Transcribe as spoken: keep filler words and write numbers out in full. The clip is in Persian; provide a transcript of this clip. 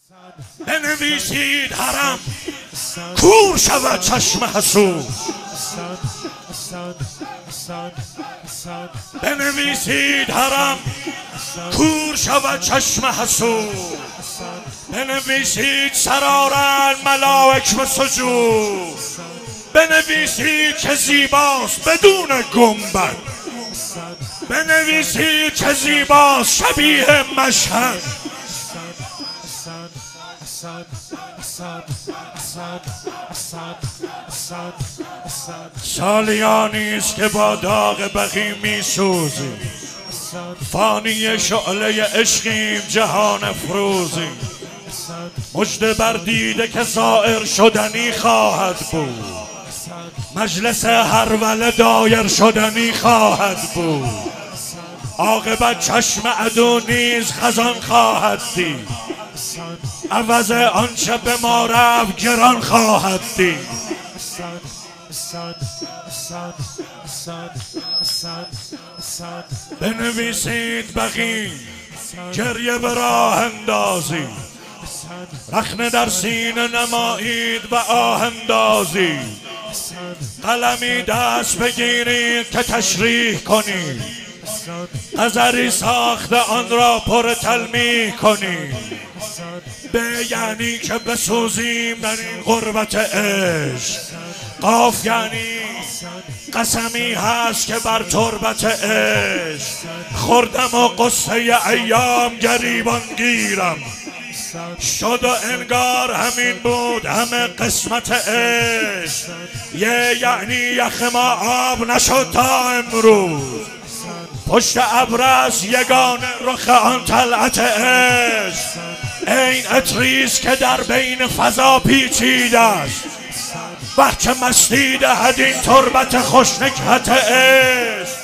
بنویسید حرم کور شود چشم حسود، بنویسید حرم کور شود چشم حسود، بنویسید سرارن ملائک به سجود، بنویسید که زیباست بدون گنبد، بنویسید که زیباست شبیه مشهد. سالیانی است که با داغ بقی می سوزی، فانی شعله عشقیم جهان افروزی، مژده بر دیده که زائر شدنی خواهد بود، مجلس هرولة دایر شدنی خواهد بود، عاقبت چشم عدو نیز خزان خواهد دید، عوض آنچه به ما رفت گران خواهد دید. بنویسید بقی گریه به راه اندازی، رخنه در سینه نمایید و آه اندازید، قلمی دست بگیرید که تشریح کنید، نظری ساخته آن را پر تلمیح کنید، به یعنی که بسوزیم در این غربت عشق، قاف یعنی قسمی هست که بر تربت عشق خوردم و قصه ایام گریبان گیرم شد و انگار همین بود همه قسمت عشق، یه یعنی یخ ما آب نشد تا امروز، پشت ابرست یگانه رخ آن طلعت عشق، این عطریست که در بین فضا پیچیده است، وقت مستی دهد این تربت خوش نکهت عشق.